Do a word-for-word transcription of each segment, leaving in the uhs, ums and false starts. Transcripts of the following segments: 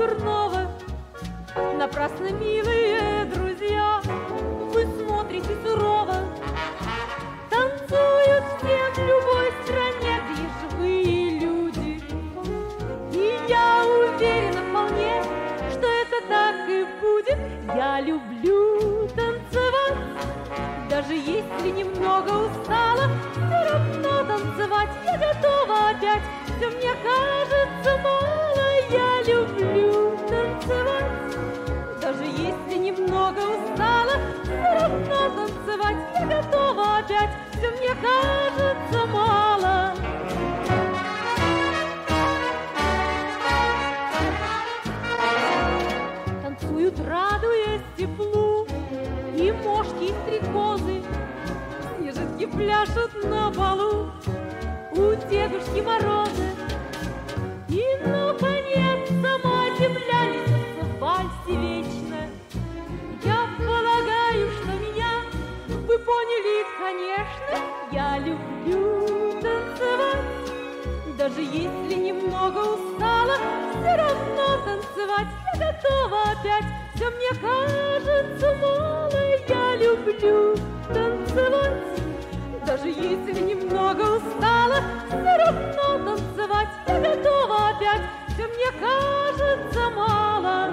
дурного. Напрасно, милые друзья, вы смотрите сурово. Танцуют все в любой стране две живые люди. И я уверена вполне, что это так и будет. Я люблю танцевать, даже если немного устала, все равно танцевать я готова опять. Все мне кажется мало, я люблю танцевать, даже если немного устала, все равно танцевать я готова опять. Все мне кажется мало. Танцуют, радуясь теплу, и мошки, и стрекозы, снежинки пляшут на полу у Дедушки Мороза. И, наконец, сама земля несется в вальсе вечно. Я полагаю, что меня вы поняли, конечно. Я люблю танцевать, даже если немного устала, все равно танцевать я готова опять. Все мне кажется мало, я люблю танцевать, даже если немного устала, все равно танцевать я готова опять. Все мне кажется мало.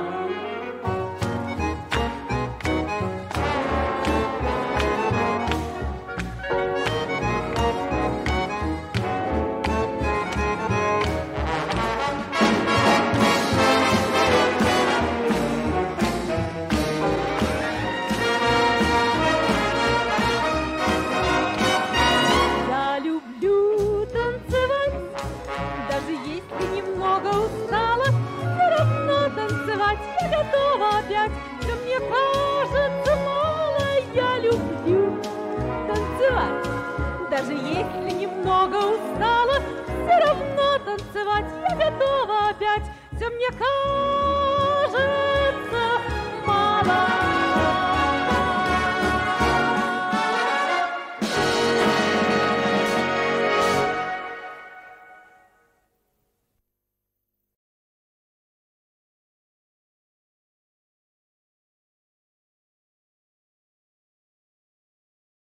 Опять, все мне кажется мало, я люблю танцевать, даже если немного устала, все равно танцевать я готова опять. Все мне кажется